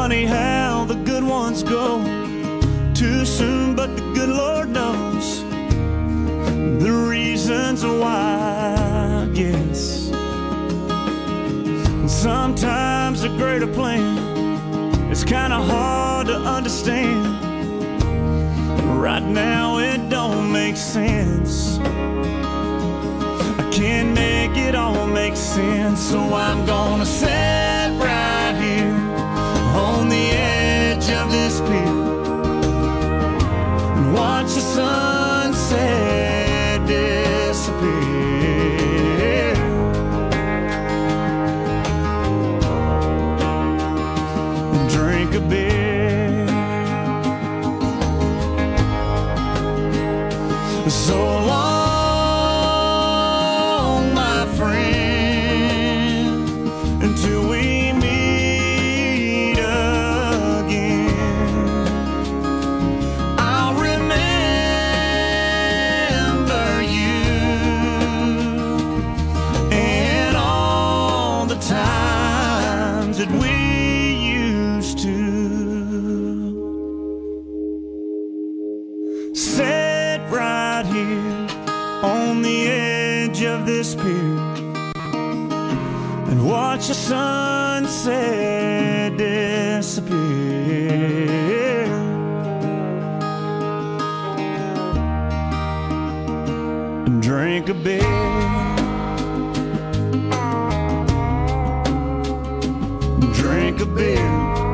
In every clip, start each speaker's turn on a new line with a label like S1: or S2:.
S1: funny how the good ones go too soon, but the good Lord knows the reasons why, I guess. Sometimes a greater plan is kind of hard to understand. Right now it don't make sense. I can't make it all make sense. So I'm gonna sit right here on the edge of this pier and watch the sunset disappear. And drink a beer. So long, my friend, until we meet again. I'll remember you and all the times that we used to sit right here on the edge of this pier and watch the sunset disappear. And drink a beer. Drink a beer.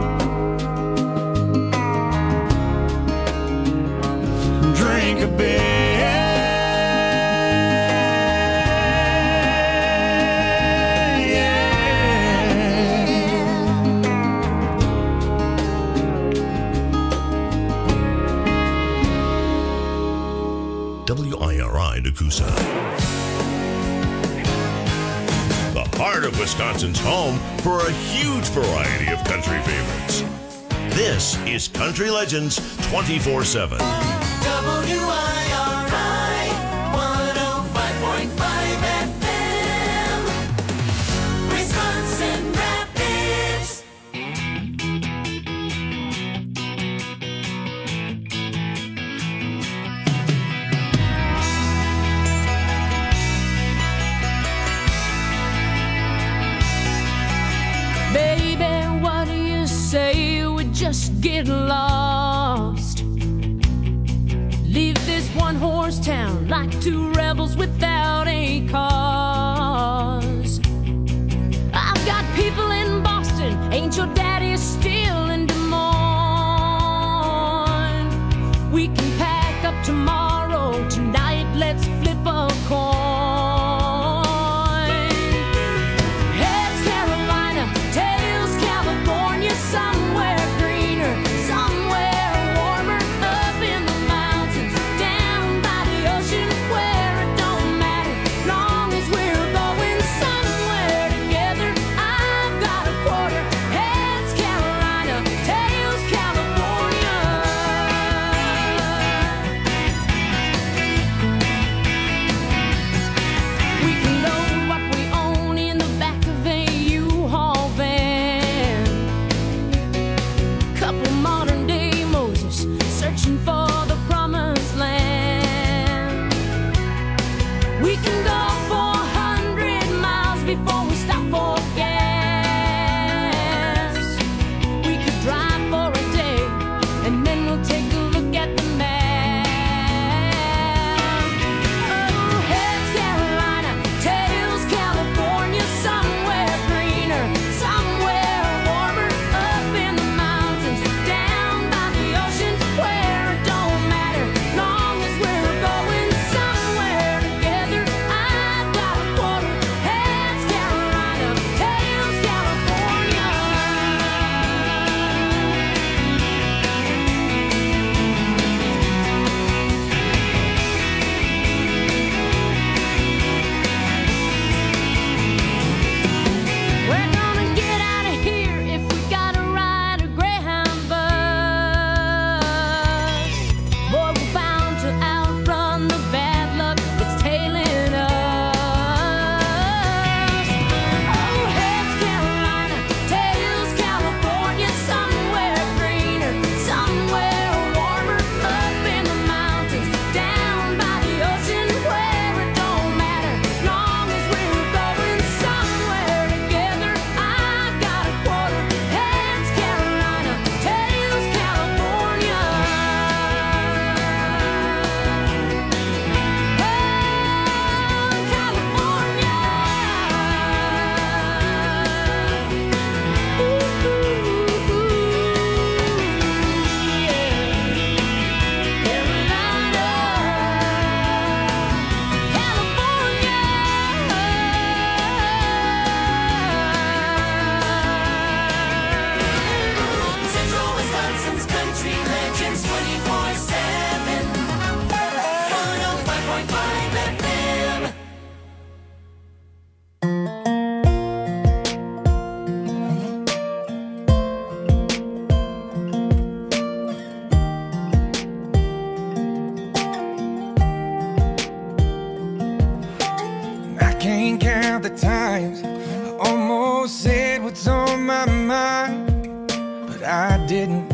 S1: Drink a beer.
S2: WIRI Nakusa. The heart of Wisconsin's home for a huge variety of country favorites. This is Country Legends 24/7.
S3: WIRI 105.5 FM, Wisconsin Rapids.
S4: Baby, what do you say we just get lost? Leave this one-horse town like two rebels without a cause. I've got people in Boston, ain't your daddy still in Des Moines? We can pack up tomorrow, tonight let's flip a coin. Heads Carolina, tails California, somewhere greener, somewhere warmer, up in the mountains, down by the ocean, where it don't matter.
S5: can't count the times I almost said what's on my mind, but I didn't.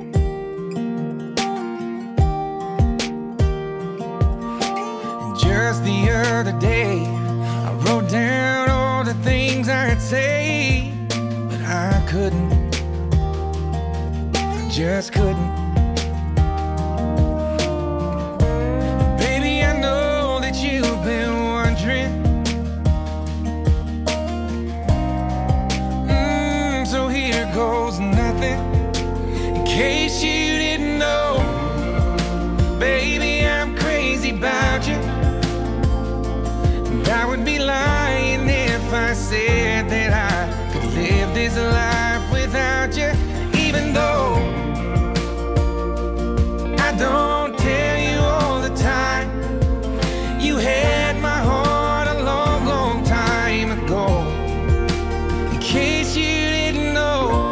S5: And just the other day, I wrote down all the things I'd say, but I couldn't. I just couldn't. Baby, I know that you've been wondering. So here goes nothing. In case you didn't know, baby, I'm crazy about you. And I would be lying if I said that I could live this life without you. Even though I don't tell you all the time, you had my heart a long, long time ago. In case you didn't know.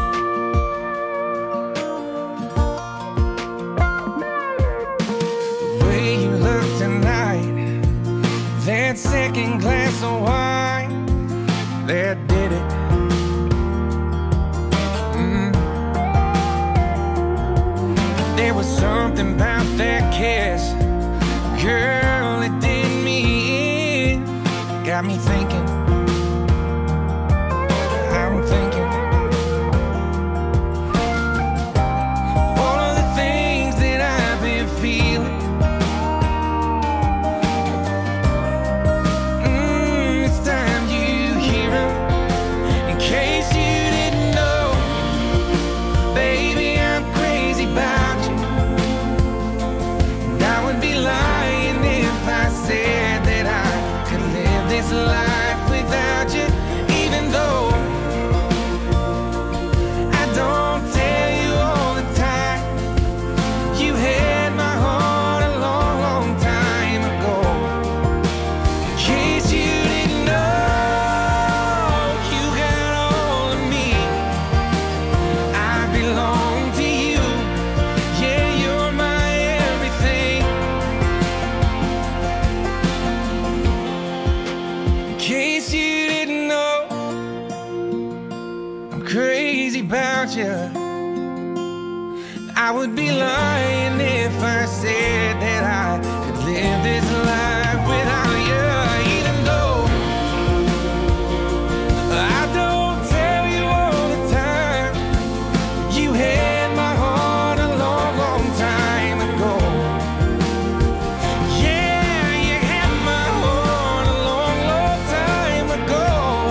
S5: The way you look tonight, that second glass of wine, that did it. There was something about that kiss, girl, it did me in. Got me thinking, I'm thinking all of the things that I've been feeling. It's time you hear 'em. In case you didn't know, baby, I'm crazy about you. And I would be lying if I said that I could live this life without you. Even though I don't tell you all the time, you had my heart a long, long time ago. In case you didn't know, you got all of me. I belong to you. Yeah, you're my everything. In case you didn't know, I'm crazy about you. I would be lying if I said that I could live this life without you. Even though I don't tell you all the time, you had my heart a long, long time ago. Yeah, you had my heart a long, long time ago.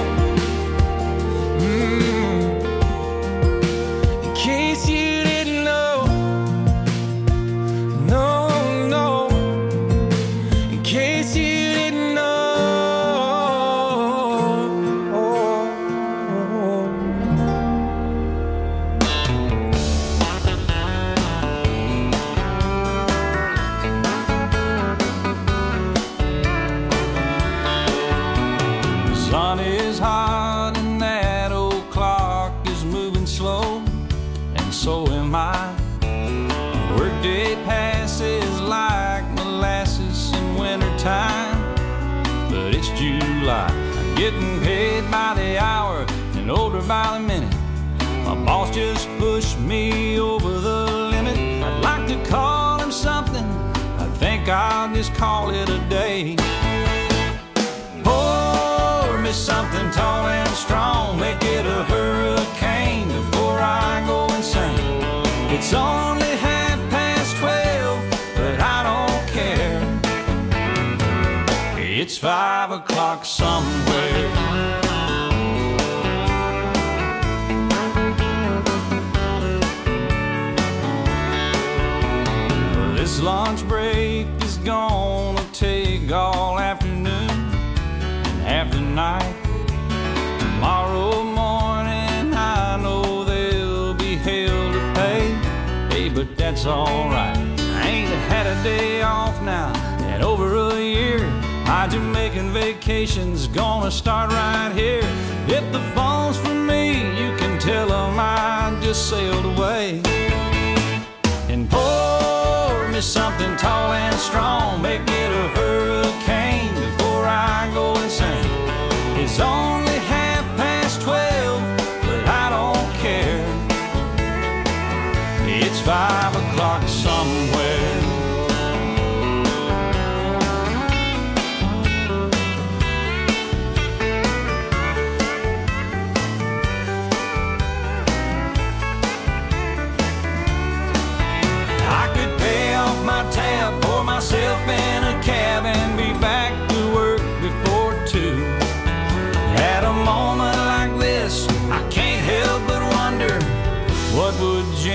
S5: In case you didn't know, no, no. In case you didn't know.
S1: The sun is hot and that old clock is moving slow, and so am I. Workday passes like molasses in wintertime, but it's July. I'm getting paid by the hour and older by the minute. My boss just pushed me over the limit. I'd like to call him something, I think I'll just call it a day. Pour me something tall and strong, make it a hurricane before I go insane. It's only 12:30, but I don't care. It's 5 o'clock somewhere. This lunch break is gonna take all afternoon and half the night. Tomorrow morning I know there'll be hell to pay. Hey, but that's alright. I ain't had a day off now in over a year. My Jamaican vacation's gonna start right here. If the phone's for me, you can tell them I just sailed away. And pour me something tall and strong, make it a hurricane before I go insane.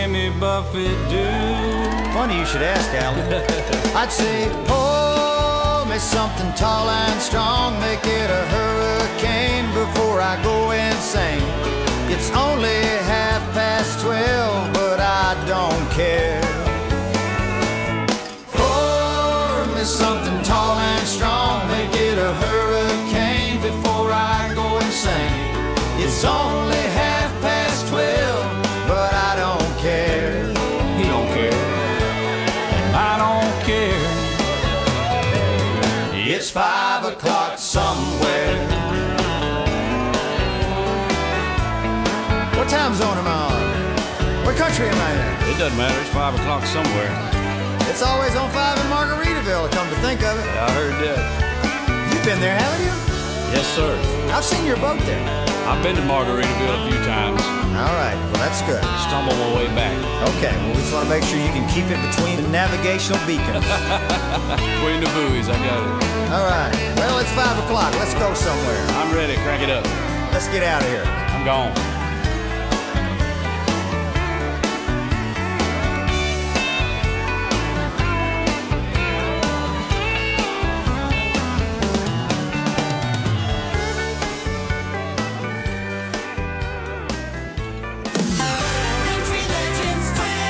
S6: Jimmy Buffett do?
S7: Funny you should ask, Alan. I'd say, pour me something tall and strong, make it a hurricane before I go insane. It's only 12:30, but I don't care. Pour me something tall and strong, make it a hurricane before I go insane. It's only 12:30, but I don't care.
S6: He don't care. I don't care.
S7: It's 5 o'clock somewhere. What time zone am I on? What country am I in?
S6: It doesn't matter. It's 5 o'clock somewhere.
S7: It's always on 5 in Margaritaville, come to think of it.
S6: Yeah, I heard that.
S7: You've been there, haven't you?
S6: Yes, sir.
S7: I've seen your boat there.
S6: I've been to Margaritaville a few times.
S7: All right, well, that's good.
S6: Stumbled my way back.
S7: Okay, well, we just want to make sure you can keep it between the navigational beacons.
S6: Between the buoys, I got it.
S7: All right, well, it's 5 o'clock. Let's go somewhere.
S6: I'm ready. Crank it up.
S7: Let's get out of here.
S6: I'm gone.
S3: Country Legends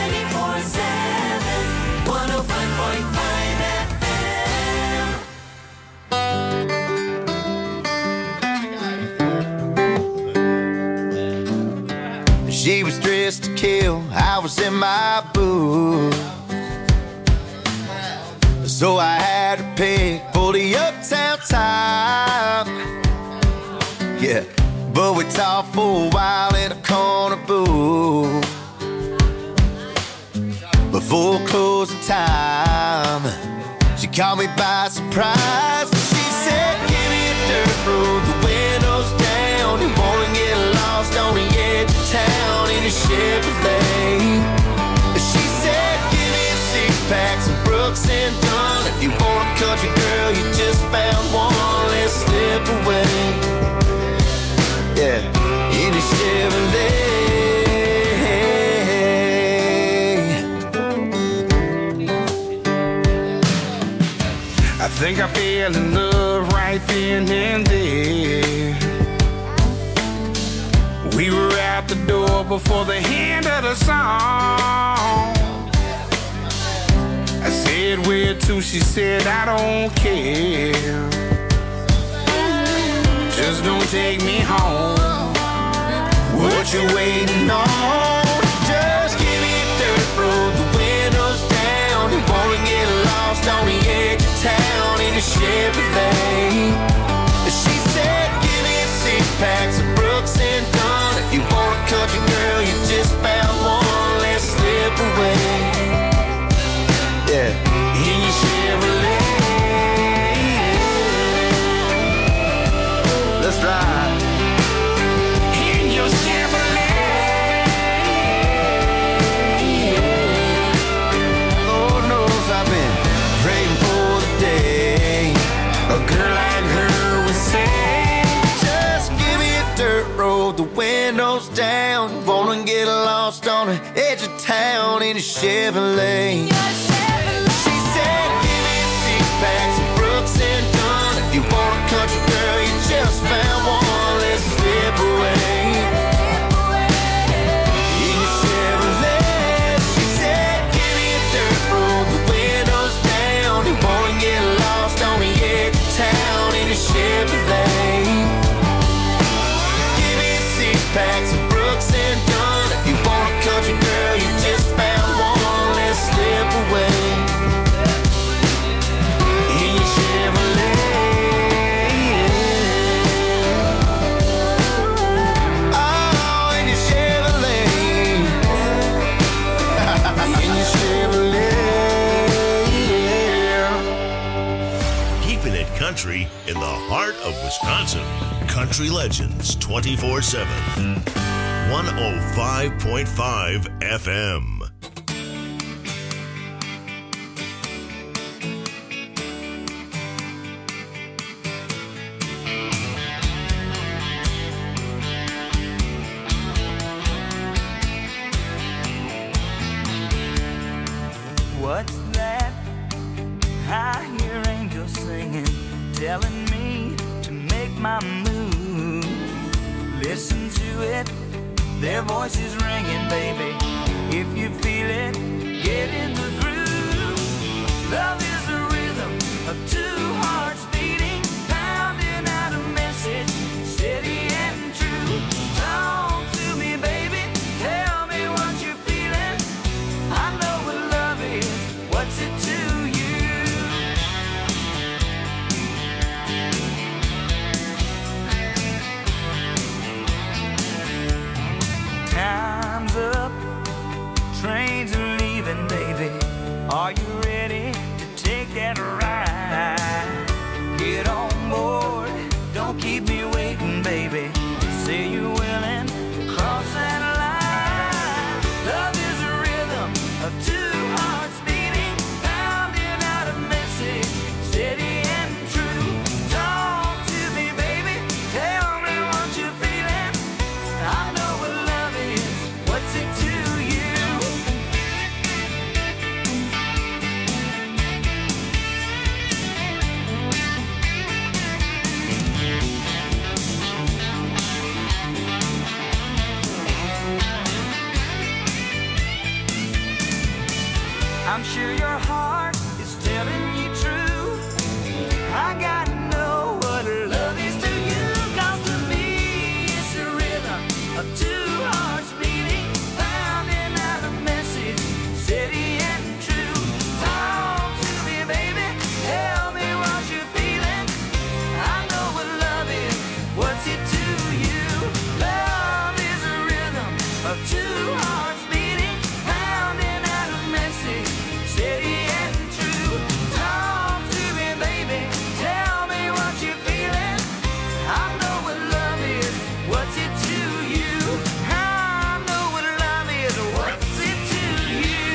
S3: 24/7, 105.5 FM.
S7: She was dressed to kill, I was in my booth. So I had to pick for the uptown time. Yeah, but we talked for a while in a corner booth. Before closing time, she caught me by surprise. She said, give me a dirt road, the windows down. You wanna get lost on the edge of town in a Chevrolet. She said, give me a six-pack, some Brooks and Dunn. If you want a country girl, you just found one. Let's slip away. Yeah, in a Chevrolet.
S5: I think I fell in love right then and there. We were out the door before the end of the song. I said, where to? She said, I don't care. Just don't take me home. What you waiting on? Just give me a dirt road, the windows down. You wanna get lost on the edge of town in a Chevrolet. She said, give me a six-pack, some Brooks and Dunn. If you want a country girl, you just found one. Let's slip away. Yeah, in your Chevrolet. Let's ride. In your Chevrolet. Lord knows I've been praying for the day a girl like her would say, just give me a dirt road, the windows down. Wanna get lost on the edge of town in a Chevrolet. She said, give me a six-pack, some Brooks and Dunn. If you want a country girl, you just found one. Let's slip away. In your Chevrolet. She said, give me a dirt road, the windows down. You wanna get lost on the edge of town in a Chevrolet. Give me a six-pack, some Brooks and Dunn. If you want a country girl, you just found one. Let's slip away. In your Chevrolet. Oh, in your Chevrolet. In your Chevrolet, yeah.
S2: Keeping it country in the heart of Wisconsin. Country Legends 24/7. 105.5 FM.
S8: my mood. Listen to it, their voices ringing, baby. If you feel it, get in the groove. Love is a rhythm of two hearts beating, pounding out a message, steady and true. Talk to me, baby, tell me what you're feeling. I know what love is, what's it to you? Time's up, trains are leaving, baby. Are you ready to take that ride? Get on board, don't keep me waiting, baby. Say you're willing to cross that line. Love is a rhythm of two hearts beating, pounding out a message, steady and true. Talk to me, baby, tell me what you're feeling. I know what love is, what's it to you? I'm sure your heart is telling you true. I gotta know what love is to you. 'Cause to me it's a rhythm of two hearts beating, pounding out a message, steady and true. Talk to me, baby, tell me what you're feeling. I know what love is, what's it to you? Love is a rhythm of two hearts beating, pounding out a message, steady and true. Talk to me, baby, tell me what you're feeling. I know what love is, what's it to you? I know what love is, what's it to you?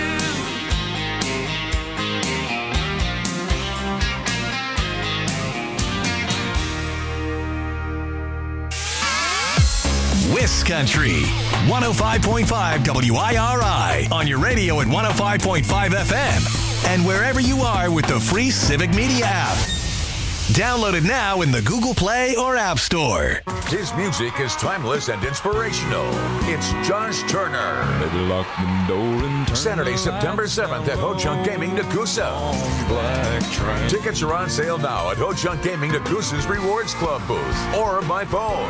S9: Wiscountry 105.5 WIRI on your radio at 105.5 FM and wherever you are with the free Civic Media app. Download it now in the Google Play or App Store.
S6: His music is timeless and inspirational. It's Josh Turner.
S10: Baby, lock the door and turn
S6: Saturday,
S10: the
S6: September
S10: lights
S6: 7th at Ho Chunk Gaming Nakusa.
S10: on. Black train.
S6: Tickets are on sale now at Ho Chunk Gaming Nakusa's Rewards Club booth or by phone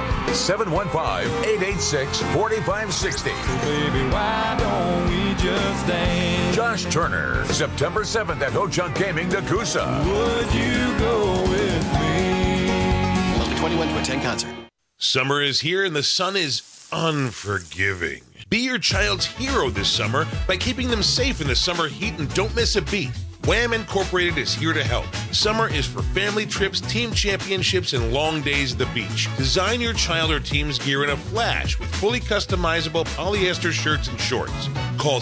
S6: 715-886-4560.
S10: Baby, why don't we just dance?
S6: Josh Turner, September 7th at Ho Chunk Gaming Nakusa.
S10: Would you go with me?
S11: 21 to attend concert.
S2: Summer is here and the sun is unforgiving. Be your child's hero this summer by keeping them safe in the summer heat and don't miss a beat. Wham Incorporated is here to help. Summer is for family trips, team championships, and long days at the beach. Design your child or team's gear in a flash with fully customizable polyester shirts and shorts. Call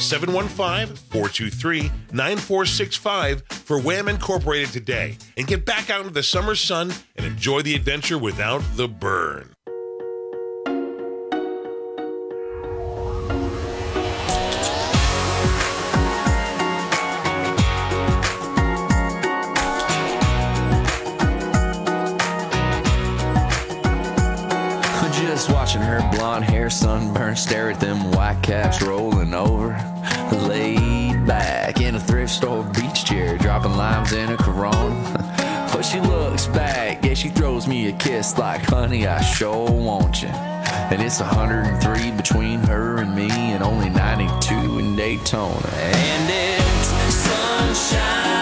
S2: 715-423-9465 for Wham Incorporated today and get back out into the summer sun and enjoy the adventure without the burn.
S12: Just watching her blonde hair sunburn, stare at them white caps rolling over. Laid back in a thrift store beach chair, dropping limes in a Corona. But she looks back, yeah, she throws me a kiss like, honey, I sure want you. And it's 103 between her and me, and only 92 in Daytona. And it's sunshine.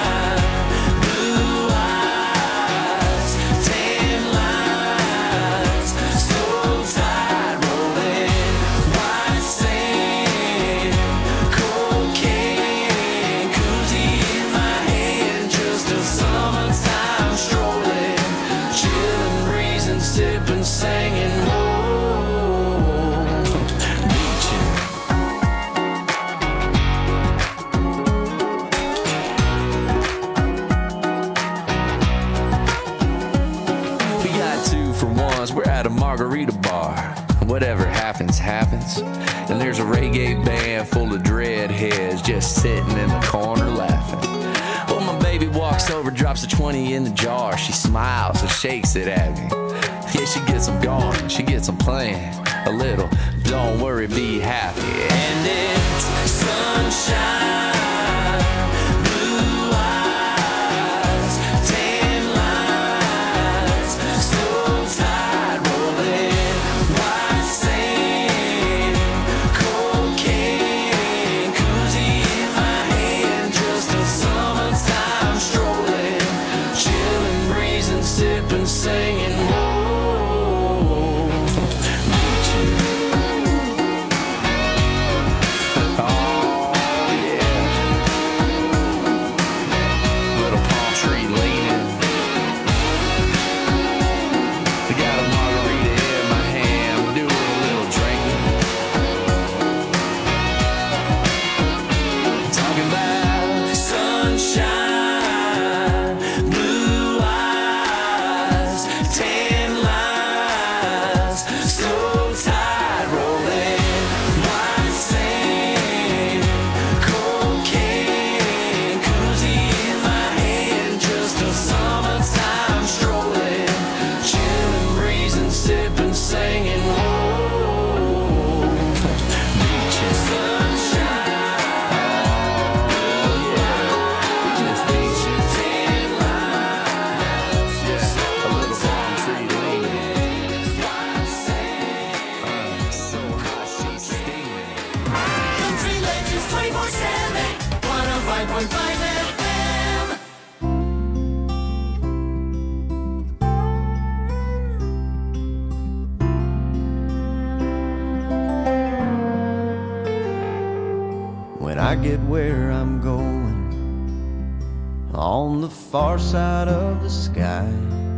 S12: Singing, beaching. We got 2 for 1s, we're at a margarita bar. Whatever happens, happens. And there's a reggae band full of dreadheads just sitting in the corner laughing. Well, my baby walks over, drops a 20 in the jar. She smiles and shakes it at me. Yeah, she gets them going, she gets them playing a little. Don't worry, be happy. And it's sunshine, blue eyes, tan lines, slow tide rolling, white sand, cocaine, koozie in my hand, just a summertime strolling, chilling, breezing, sipping, singing.
S11: When I get where I'm going, on the far side of the sky,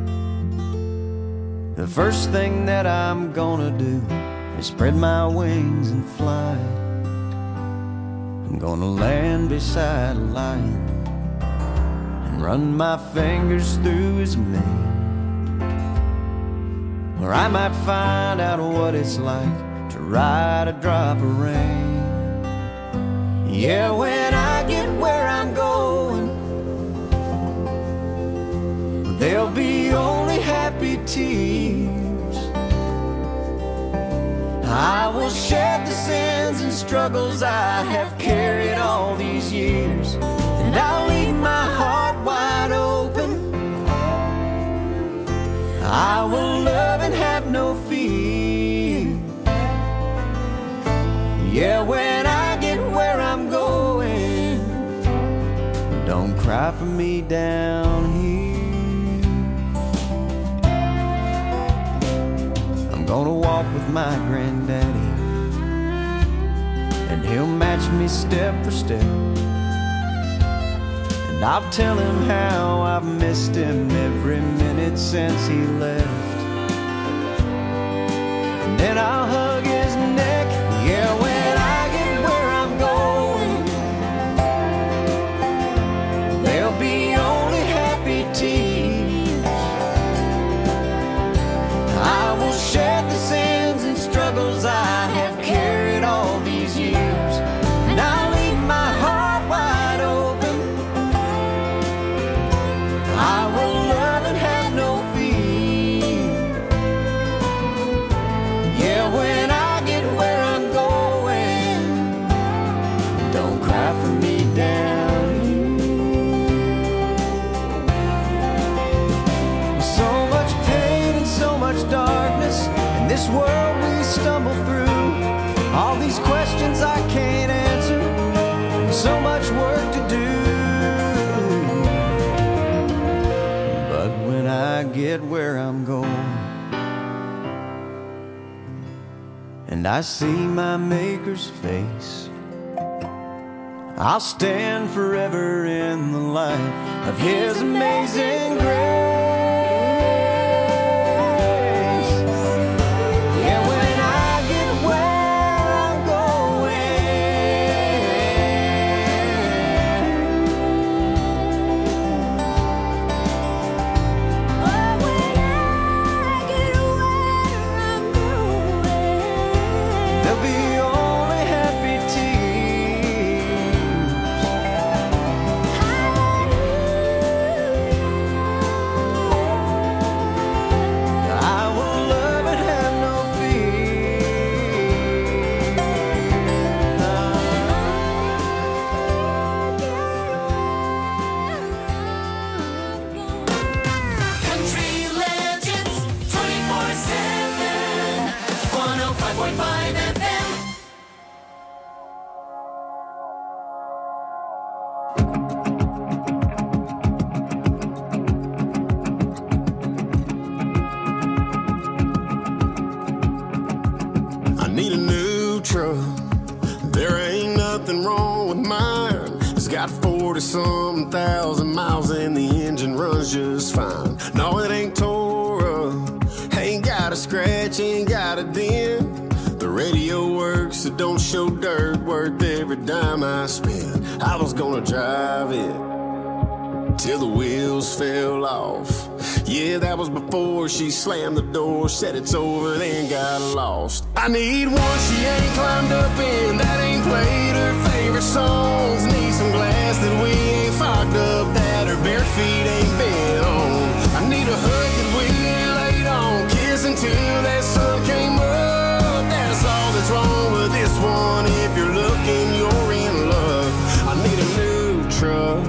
S11: the first thing that I'm gonna do is spread my wings and fly. I'm gonna land beside a lion and run my fingers through his mane, or I might find out what it's like to ride a drop of rain. Yeah, when I get where I'm going, there'll be only happy tears. I will shed the sins and struggles I have carried all these years, and I'll leave my heart wide open. I will love and have no fear. Yeah, when I get where I'm going, don't cry for me down here. I'm gonna walk with my granddaddy, and he'll match me step for step, and I'll tell him how I've missed him every minute since he left. And then I'll hug his neck. Yeah, when I get where I'm going, there'll be only happy tears. I will shed the sins and struggles I have carried all these years, and I'll leave my heart wide open. I will love and have no fear. Yeah, when I get where I'm going, don't cry for me down here. So much pain and so much darkness in this world we stumble through. All these questions I can't answer, so much work to do. But when I get where I'm going, and I see my Maker's face, I'll stand forever in the light of His amazing grace. Yeah, when I get where I'm there'll be only happy tears.
S13: 40-something thousand miles and the engine runs just fine. No, it ain't tore up, ain't got a scratch, ain't got a dent. The radio works, it don't show dirt, worth every dime I spend. I was gonna drive it till the wheels fell off. Yeah, that was before she slammed the door, said it's over, then got lost. I need one she ain't climbed up in, that ain't played her favorite songs. Need some glass that we ain't fogged up, that her bare feet ain't been on. I need a hug that we ain't laid on, kiss until that sun came up. That's all that's wrong with this one. If you're looking, you're in luck. I need a new truck.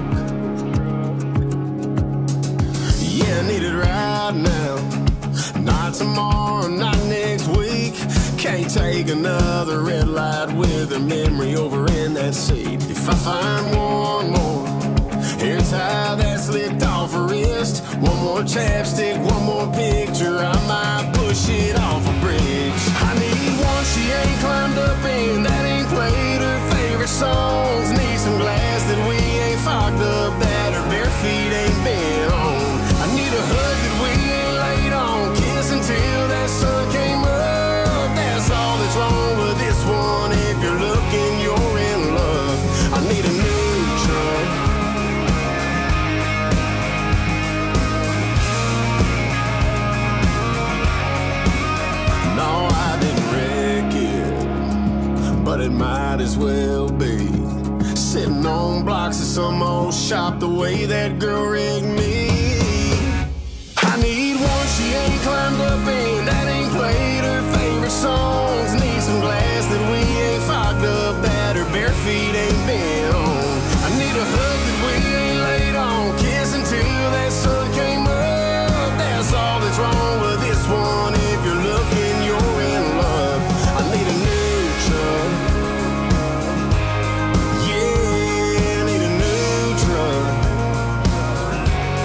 S13: Yeah, I need it right now. Not tomorrow, not next week. Can't take another red light with her memory over in that seat. If I find one more hair tie that's licked off her wrist, one more chapstick, one more picture, I might push it off a bridge. I need one she ain't climbed up in, that ain't played her favorite songs. Need some glass that we ain't fogged up, that her bare feet ain't been on. I need a hug that we ain't laid on, kiss until that sun came up. That's all that's wrong with this one. If you're looking, you're in luck. I need a new truck. No, I didn't wreck it, but it might as well be. Sitting on blocks of some old shop the way that girl rigged me. I need one she ain't climbed up in, that ain't played her favorite songs. Need some glass that we ain't fogged up, that her bare feet ain't been on. I need a hug that we ain't laid on, kiss until that sun came up. That's all that's wrong with this one. If you're looking, you're in love. I need a new truck. Yeah, I need a new truck.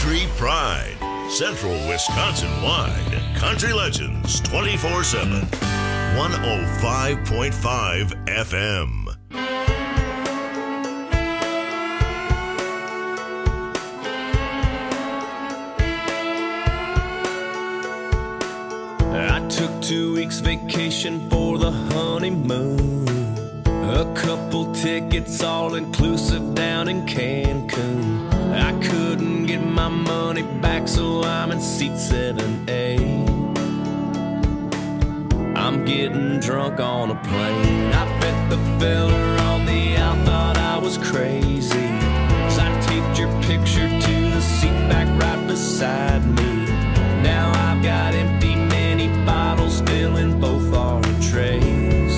S14: Country Pride. Central Wisconsin-wide. Country Legends 24/7. 105.5 FM.
S10: I took 2 weeks vacation for the honeymoon. A couple tickets all inclusive down in Cancun. I couldn't get my money back, so I'm in seat 7A. I'm getting drunk on a plane. I bet the fella on the out thought I was crazy, 'cause I taped your picture to the seat back right beside me. Now I've got empty mini bottles filling both our trays.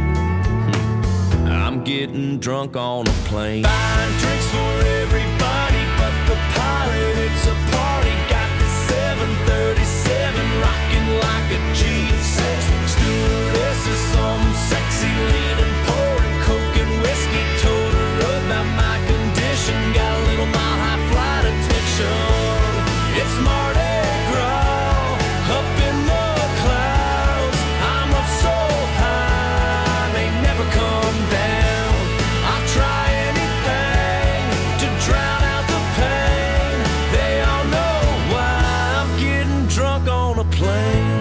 S10: I'm getting drunk on a plane. Buying drinks for everybody but the pilot. It's a party. Got the 737 rocking like a G6. Stewardess is some sexy leaning, pouring coke and whiskey. Told her about my condition. Got a little mile high flight attention. It's Mardi Gras up in the clouds. I'm up so high, they never come down. I'll try anything to drown out the pain. They all know why I'm getting drunk on a plane.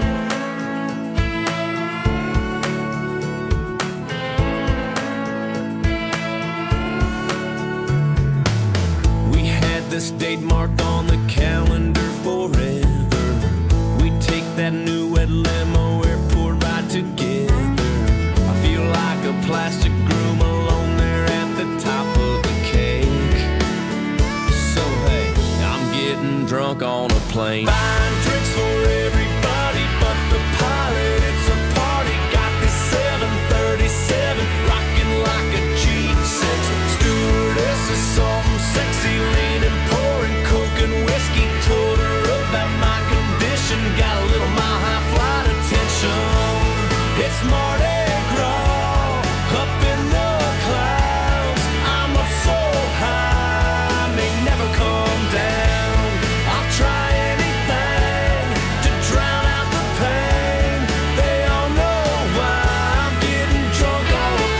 S10: We had this date marked on the calendar forever. We take that new red limo airport ride together. I feel like a plastic groom alone there at the top of the cake. So hey, I'm getting drunk on a plane. Buying drinks for everybody but the pilot. It's a party. Got this 737 rocking like a G6. Stewardess is some sexy leaning, pouring coke and whiskey. Told her about my condition. Got a little mile high flight attention. It's Mardi Gras up in the clouds. I'm up so high, may never come down. I'll try anything to drown out the pain. They all know why I'm getting drunk on a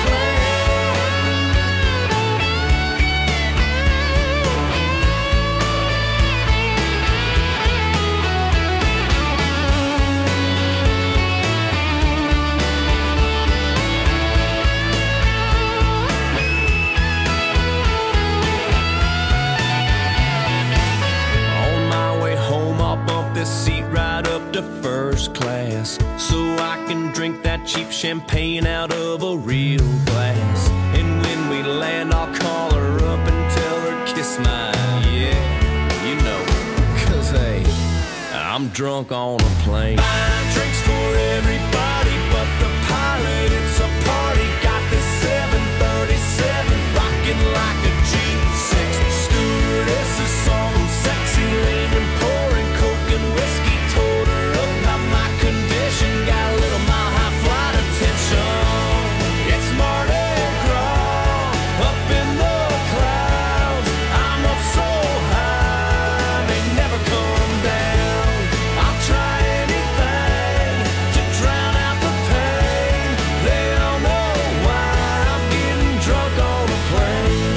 S10: On my way home, I'll bump this seat right up to first class, so I can drink that cheap champagne out of a real glass. And when we land, I'll call her up and tell her kiss my, yeah, you know, 'cause hey, I'm drunk on a plane. Buying drinks for everybody but the pilot. It's a party. Got this 737 rocking like a G6. Stewardess is some sexy leaning, pouring coke and whiskey. Told her about my condition. Got a little mile high flight attention. It's Mardi Gras up in the clouds. I'm up so high, they never come down. I'll try anything to drown out the pain. They all know why I'm getting drunk on a plane.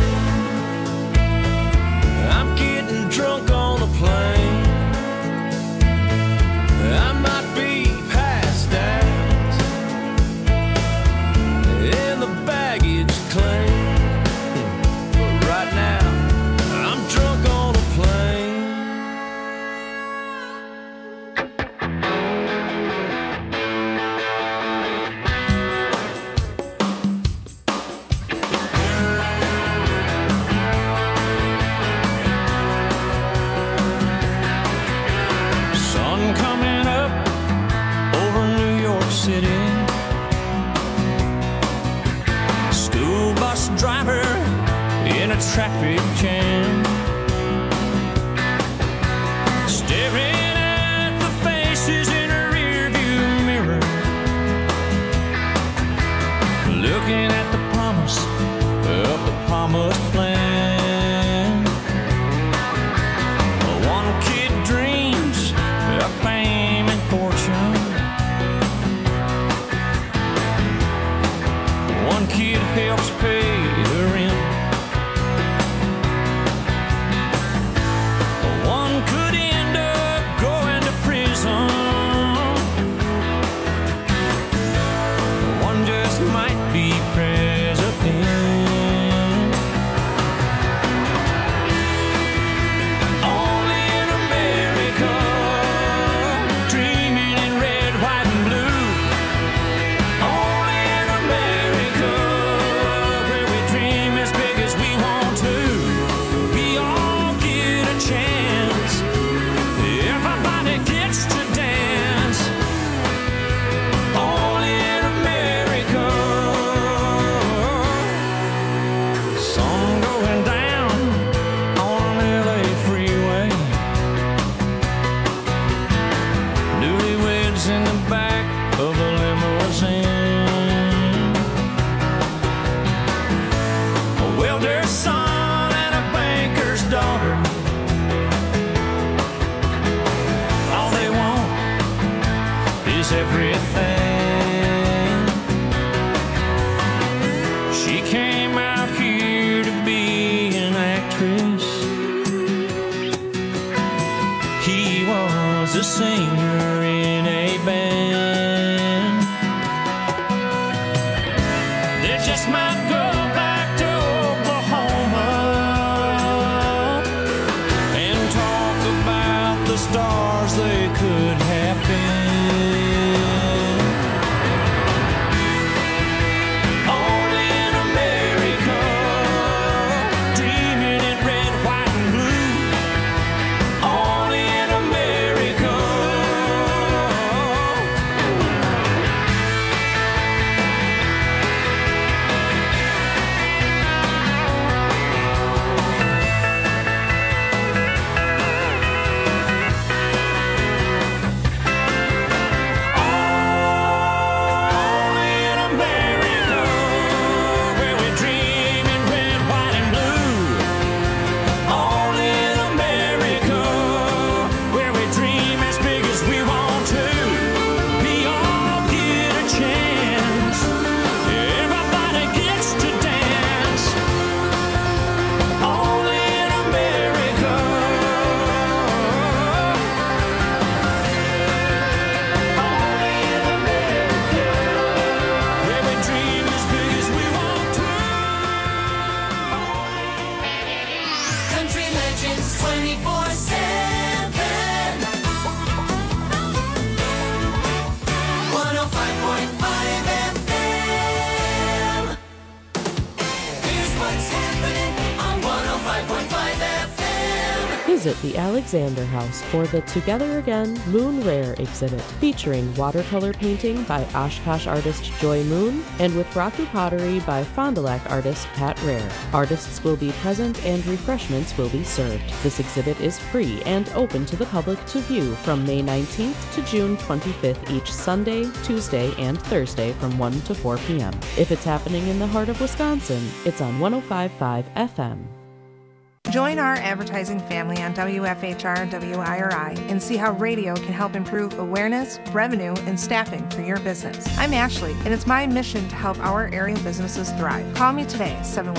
S10: I'm getting drunk on a plane. I might be passed out in the baggage claim, but right now I'm drunk on a plane.
S1: Sun coming up over New York City. School bus driver in a traffic jam. Staring at the faces in a rearview mirror. Looking at the promise of the promised land. one kid helps pay the rent. One could end up going to prison. One just might be president. Only in America, dreaming in red, white, and blue. Only in America, where we dream as big as we want to. We all get a chance. Everybody gets to dance. Only in America. Sun going down on LA freeway. Newlyweds in the back of a limousine. A welder's son and a banker's daughter. All they want is everything. She came out here to be an actress. He was a singer in a band. They just might go back to Oklahoma and talk about the stars they could have been. Only in America, dreaming in red, white, and blue. Only in America. Only in America, where we dream in red, white, and blue. Only in America, where we dream as big as we want to. We all get a chance. Everybody gets to dance. Only in America. Only in America, where we dream as big as we want to.
S3: Country legends 24/7. 105.5 FM. Here's what's happening on 105.5 FM.
S15: Visit the Alexander House for the Together Again Moon Rare exhibit, featuring watercolor painting by Oshkosh artist Joy Moon and with Raku pottery by Fond du Lac artist Pat Rare. Artists will be present and refreshments will be served. This exhibit is free and open to the public to view from May 19th to June 25th each Sunday, Tuesday, and Thursday from 1 to 4 p.m. If it's happening in the heart of Wisconsin, it's on 105.5 FM.
S16: Join our advertising family on WFHR and WIRI and see how radio can help improve awareness, revenue, and staffing for your business. I'm Ashley, and it's my mission to help our area businesses thrive. Call me today,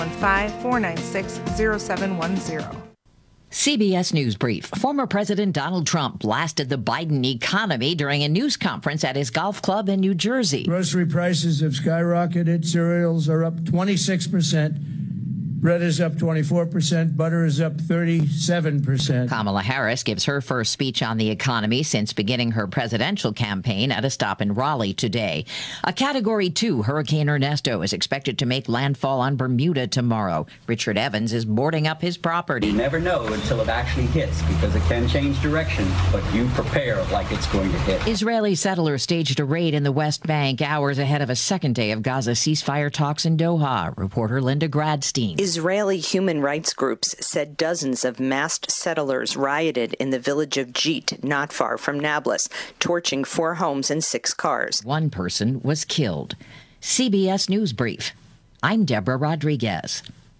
S16: 715-496-0710.
S17: CBS News Brief. Former President Donald Trump blasted the Biden economy during a news conference at his golf club in New Jersey.
S18: Grocery prices have skyrocketed. Cereals are up 26%. Bread is up 24%. Butter is up 37%.
S17: Kamala Harris gives her first speech on the economy since beginning her presidential campaign at a stop in Raleigh today. A Category 2 Hurricane Ernesto is expected to make landfall on Bermuda tomorrow. Richard Evans is boarding up his property.
S19: You never know until it actually hits because it can change direction, but you prepare like it's going to hit.
S17: Israeli settlers staged a raid in the West Bank hours ahead of a second day of Gaza ceasefire talks in Doha. Reporter Linda Gradstein.
S20: Israeli human rights groups said dozens of masked settlers rioted in the village of Jit, not far from Nablus, torching 4 homes and 6 cars.
S17: 1 person was killed. CBS News Brief. I'm Deborah Rodriguez.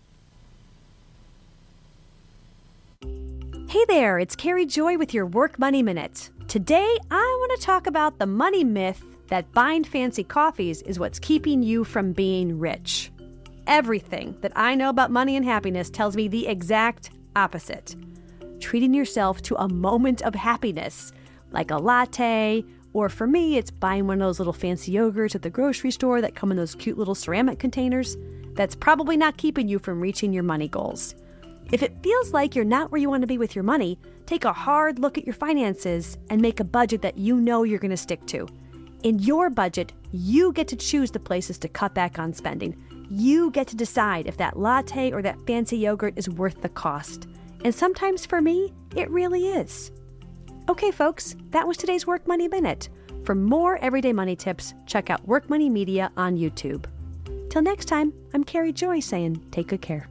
S21: Hey there, it's Carrie Joy with your Work Money Minute. Today, I want to talk about the money myth that buying fancy coffees is what's keeping you from being rich. Everything that I know about money and happiness tells me the exact opposite. Treating yourself to a moment of happiness, like a latte, or for me, it's buying one of those little fancy yogurts at the grocery store that come in those cute little ceramic containers. That's probably not keeping you from reaching your money goals. If it feels like you're not where you want to be with your money, take a hard look at your finances and make a budget that you know you're going to stick to. In your budget, you get to choose the places to cut back on spending. You get to decide if that latte or that fancy yogurt is worth the cost. And sometimes for me, it really is. Okay, folks, that was today's Work Money Minute. For more everyday money tips, check out Work Money Media on YouTube. Till next time, I'm Carrie Joy saying take good care.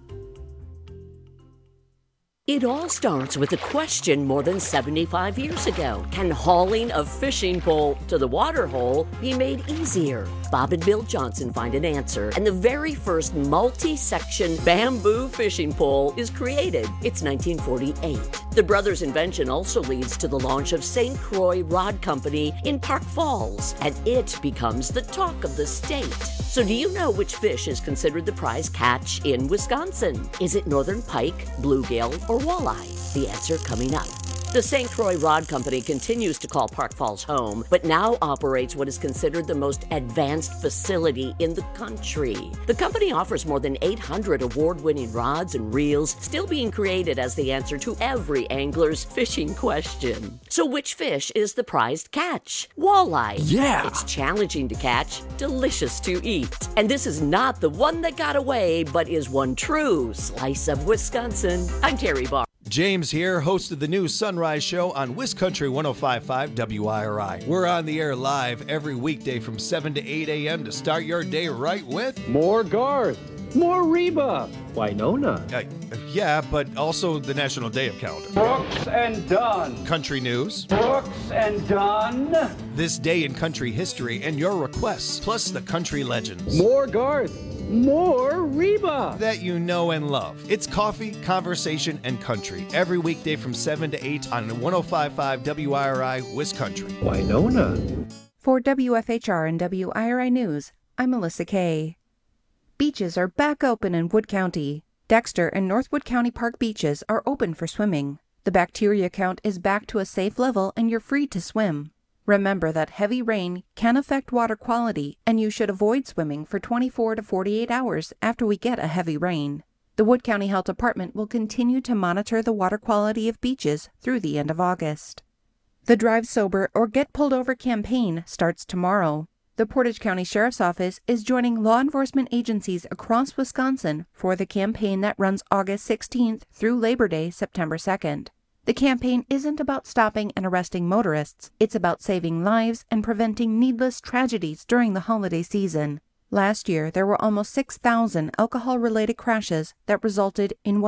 S22: It all starts with a question more than 75 years ago. Can hauling a fishing pole to the water hole be made easier? Bob and Bill Johnson find an answer, and the very first multi-section bamboo fishing pole is created. It's 1948. The brothers' invention also leads to the launch of St. Croix Rod Company in Park Falls, and it becomes the talk of the state. So do you know which fish is considered the prize catch in Wisconsin? Is it northern pike, bluegill, or walleye? The answer coming up. The St. Croix Rod Company continues to call Park Falls home, but now operates what is considered the most advanced facility in the country. The company offers more than 800 award-winning rods and reels, still being created as the answer to every angler's fishing question. So which fish is the prized catch? Walleye.
S9: Yeah!
S22: It's challenging to catch, delicious to eat. And this is not the one that got away, but is one true slice of Wisconsin. I'm Terry Barr.
S23: James here, host of the new Sunrise Show on WisCountry 105.5 WIRI. We're on the air live every weekday from 7 to 8 a.m. to start your day right with
S24: more Garth, more Reba, Winona.
S23: Yeah, but also the National Day of Calendar.
S24: Brooks and Dunn.
S23: Country news.
S24: Brooks and Dunn.
S23: This day in country history and your requests, plus the country legends.
S24: More Garth. More Reba
S23: that you know and love. It's coffee, conversation, and country every weekday from 7 to 8 on 105.5 WIRI WisCountry.
S24: Winona.
S16: For WFHR and WIRI News, I'm Melissa Kay. Beaches are back open in Wood County. Dexter and Northwood County Park beaches are open for swimming. The bacteria count is back to a safe level and you're free to swim. Remember that heavy rain can affect water quality, and you should avoid swimming for 24 to 48 hours after we get a heavy rain. The Wood County Health Department will continue to monitor the water quality of beaches through the end of August. The Drive Sober or Get Pulled Over campaign starts tomorrow. The Portage County Sheriff's Office is joining law enforcement agencies across Wisconsin for the campaign that runs August 16th through Labor Day, September 2nd. The campaign isn't about stopping and arresting motorists. It's about saving lives and preventing needless tragedies during the holiday season. Last year, there were almost 6,000 alcohol-related crashes that resulted in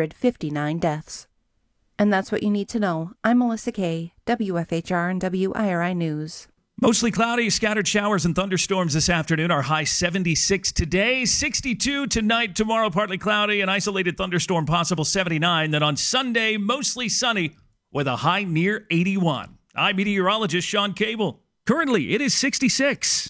S16: 159 deaths. And that's what you need to know. I'm Melissa Kay, WFHR and WIRI News.
S1: Mostly cloudy, scattered showers and thunderstorms this afternoon. Our high 76 today, 62 tonight, tomorrow partly cloudy, an isolated thunderstorm possible 79. Then on Sunday, mostly sunny with a high near 81. I'm meteorologist Sean Cable. Currently, it is 66.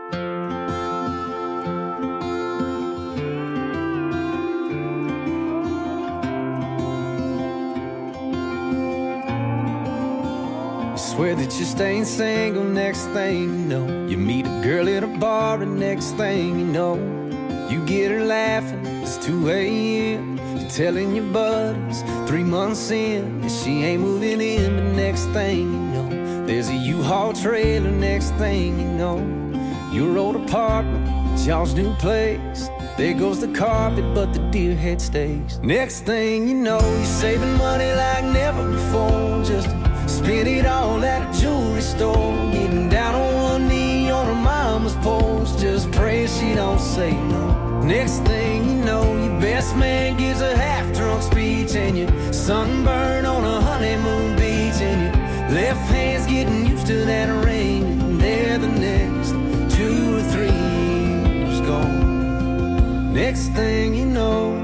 S5: Swear that you're staying single, next thing you know, you meet a girl at a bar, and next thing you know, you get her laughing, it's 2 a.m. You're telling your buddies 3 months in that she ain't moving in, but next thing you know, there's a U-Haul trailer, next thing you know, your old apartment, it's y'all's new place. There goes the carpet, but the deer head stays. Next thing you know, you're saving money like never before, just spend it all at a jewelry store, getting down on one knee on her mama's porch, just praying she don't say no. Next thing you know, your best man gives a half-drunk speech, and you're sunburned on a honeymoon beach, and your left hand's getting used to that ring, and there the next 2 or 3 years gone. Next thing you know,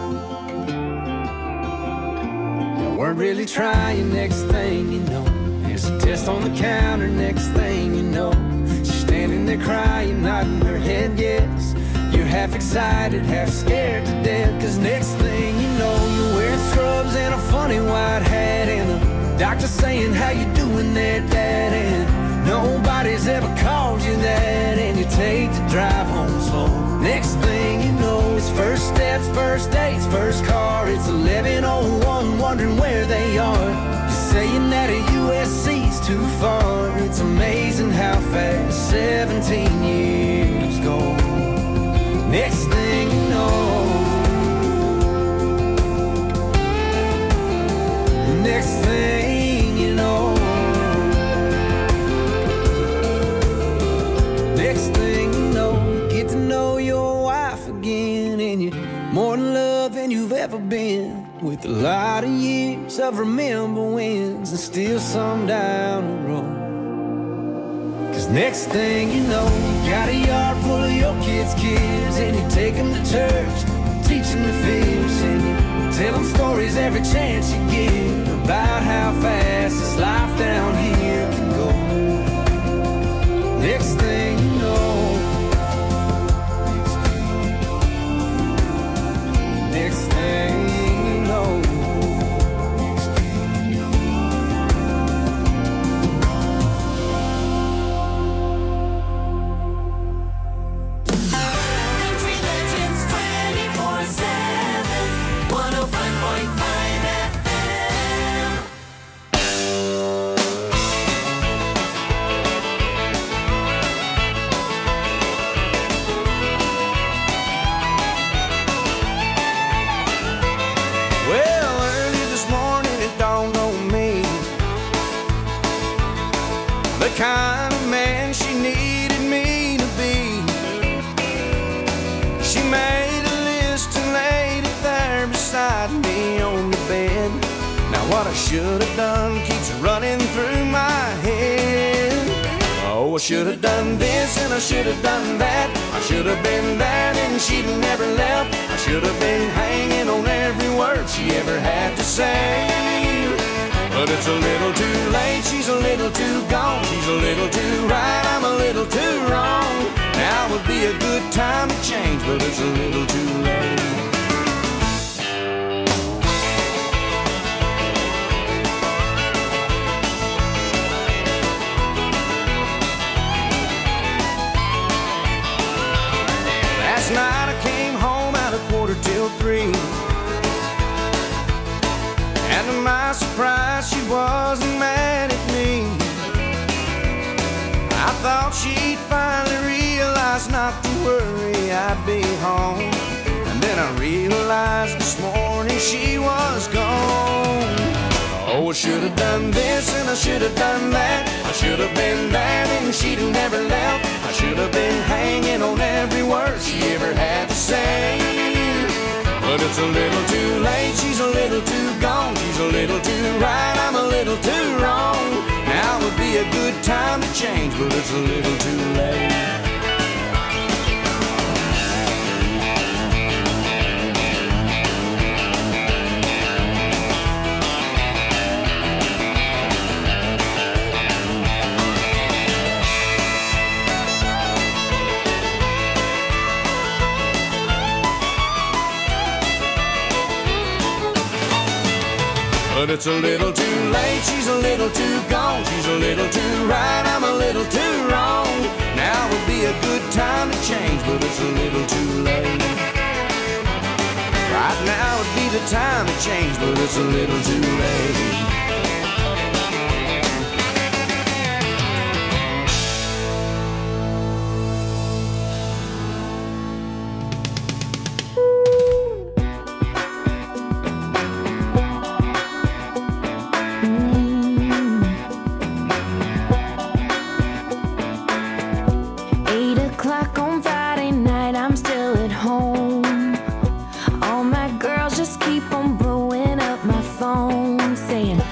S5: weren't really trying, next thing you know, There's a test on the counter, next thing you know, she's standing there crying, nodding her head yes. You're half excited, half scared to death, cause next thing you know, you're wearing scrubs and a funny white hat, and the doctor saying, how you doing there, Dad? And nobody's ever called you that, and you take the drive home slow. Next thing you know, it's first steps, first dates, first car. It's 11:01, wondering where they are. You're saying that a USC's too far. It's amazing how fast 17 years go. Next thing you know, next thing you know, next thing you know, you get to know your wife again, and you're more in love than you've ever been, with a lot of years of remember wins and still some down the road. Cause next thing you know, you got a yard full of your kids' kids, and you take them to church, teach them to fish, and you tell them stories every chance you get about how fast this life down here can go. Next thing you know, next thing you know.
S3: Country Legends 24/7, 105.5 FM.
S5: Well, early this morning it dawned on me, the kind of man she needed me to be. She made a list and laid it there beside me on the bed. Now what I should have done keeps running through my head. Oh, I should have done this and I should have done that. I should have been there and she'd never left. I should have been hanging on every word she ever had to say. But it's a little too late, she's a little too gone. She's a little too right, I'm a little too wrong. Now would be a good time to change, but it's a little too late. Last night I came home at 2:45, and to my surprise she wasn't mad at me. I thought she'd finally realize not to worry, I'd be home. And then I realized this morning she was gone. Oh, I should have done this and I should have done that. I should have been there and she'd have never left. I should have been hanging on every word she ever had to say. But it's a little too late, she's a little too gone. She's a little too right, I'm a little too wrong. Now would be a good time to change, but it's a little too late. But it's a little too late, she's a little too gone. She's a little too right, I'm a little too wrong. Now would be a good time to change, but it's a little too late. Right now would be the time to change, but it's a little too late.
S4: Saying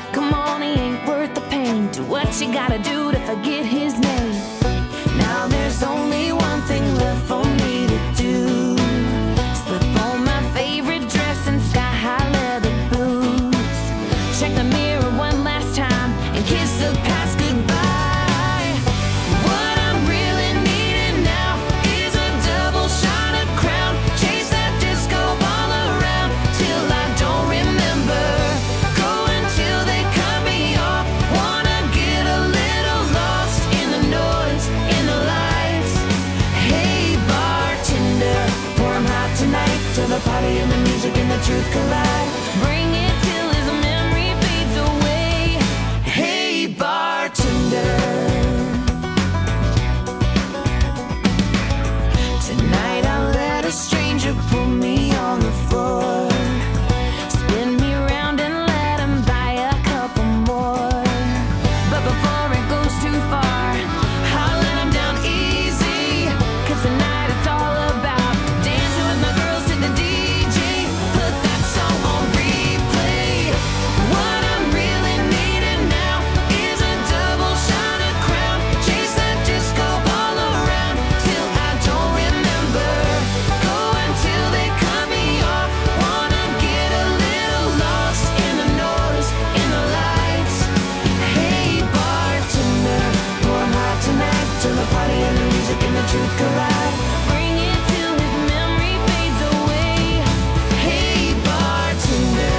S3: the party and the music and the truth collide. Bring it till his memory fades away. Hey bartender, tonight I'll let a stranger pull me on the floor, spin me around and let him buy a couple more. But before it goes too far, I'll let him down easy, 'cause tonight it's all about dancing with my girls to the DJ. Put that song on replay. What I'm really needing now is a double shot of Crown. Chase that disco ball around till I don't remember. Go until they cut me off. Wanna get a little lost in the noise, in the lights. Hey bartender, pour 'em hot tonight till the party and the music and the truth collide. Bring it till his memory fades away. Hey bartender,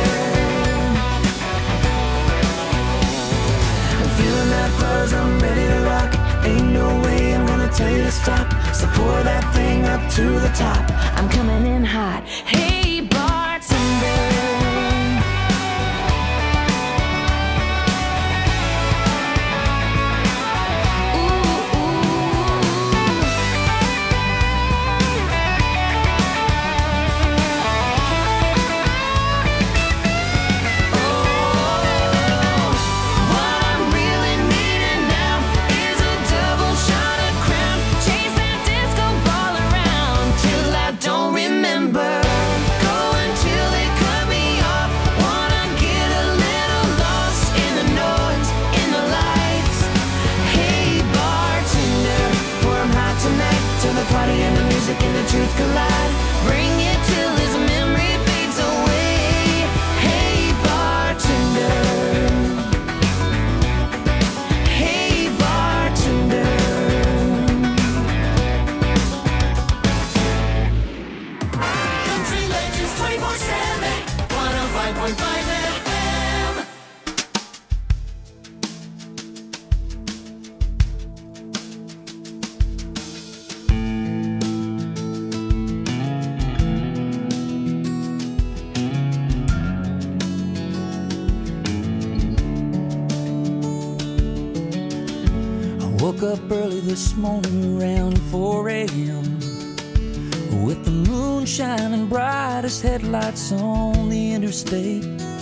S3: I'm feeling that buzz, I'm ready to rock. Ain't no way I'm gonna tell you to stop. So pour that thing up to the top. I'm coming in hot. Hey bartender. What I'm really needing now is a double shot of Crown. Chase that disco ball around till I don't remember. Go until they cut me off. Wanna get a little lost in the noise, in the lights. Hey bartender, pour 'em hot tonight till the party and the music and the truth collide. Bring it till his memory fades away. Hey bartender. Hey bartender. Country Legends 24/7, 105.5 FM.
S4: I woke up early this morning around 4 a.m. with the moon shining bright as headlights on the interstate.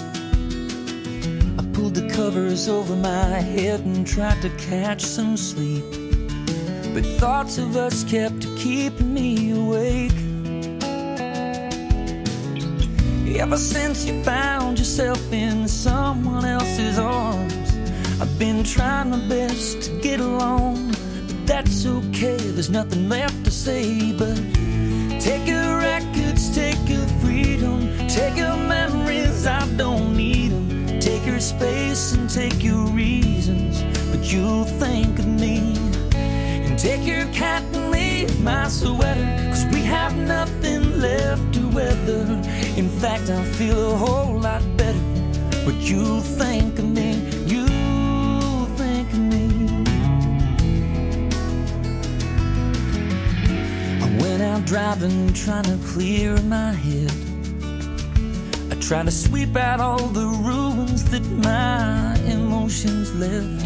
S4: I pulled the covers over my head and tried to catch some sleep, but thoughts of us kept keeping me awake. Ever since you found yourself in someone else's arms, I've been trying my best to get along, but that's okay, there's nothing left to say but take your records, take your freedom, take your memories, I don't need them. Take your space and take your reasons, but you'll think of me. And take your cat and leave my sweater, 'cause we have nothing left to weather. In fact, I feel a whole lot better, but you'll think of me, you'll think of me. I went out driving, trying to clear my head. I tried to sweep out all the ruins that my emotions left.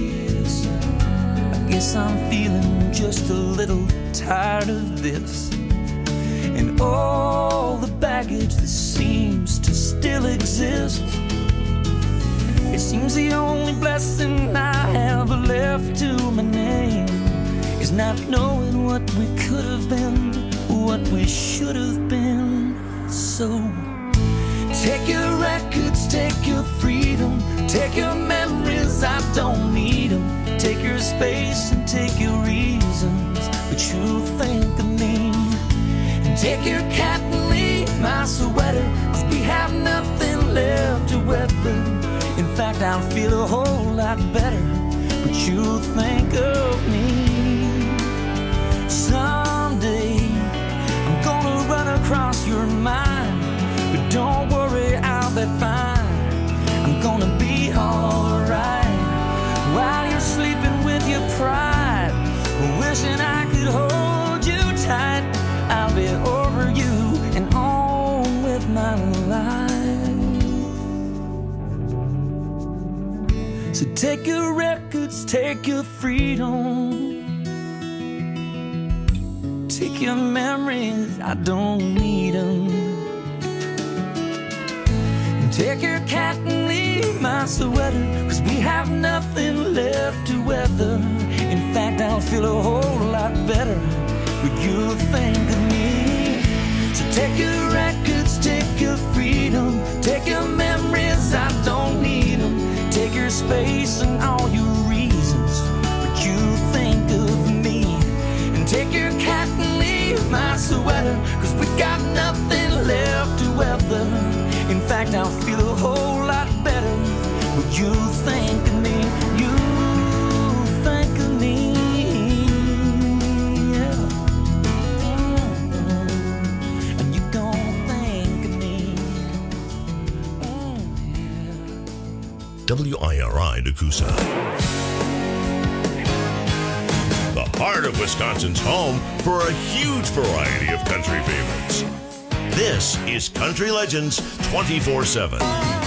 S4: I guess I'm feeling just a little tired of this, and all the baggage that seems to still exist. It seems the only blessing I have left to my name is not knowing what we could have been, what we should have been. So take your records, take your freedom, take your memories, I don't need them. Take your space and take your reasons, but you'll think of me. And take your cat and leave my sweater, 'cause we have nothing left to weather. In fact, I'll feel a whole lot better, but you'll think of me. Someday I'm gonna run across your mind, but don't worry, I'll be fine. I'm gonna be alright while you're sleeping with your pride, wishing I could hold you tight. I'll be over you and on So take your records, take your freedom, take your memories, I don't need them. Take your cat and leave my sweater, 'cause we have nothing left to weather. In fact, I'll feel a whole lot better when you think of me. So take your records, take your freedom, take your memories, I don't need them. Take your space and all your reasons, but you think of me. And take your cat and leave my sweater, 'cause we got nothing left to weather. In fact, I'll feel a whole lot better when you think of me. You think of me, yeah. And you gon' think of me.
S14: WIRI Nakusa. The heart of Wisconsin's home for a huge variety of country favorites. This is Country Legends 24/7.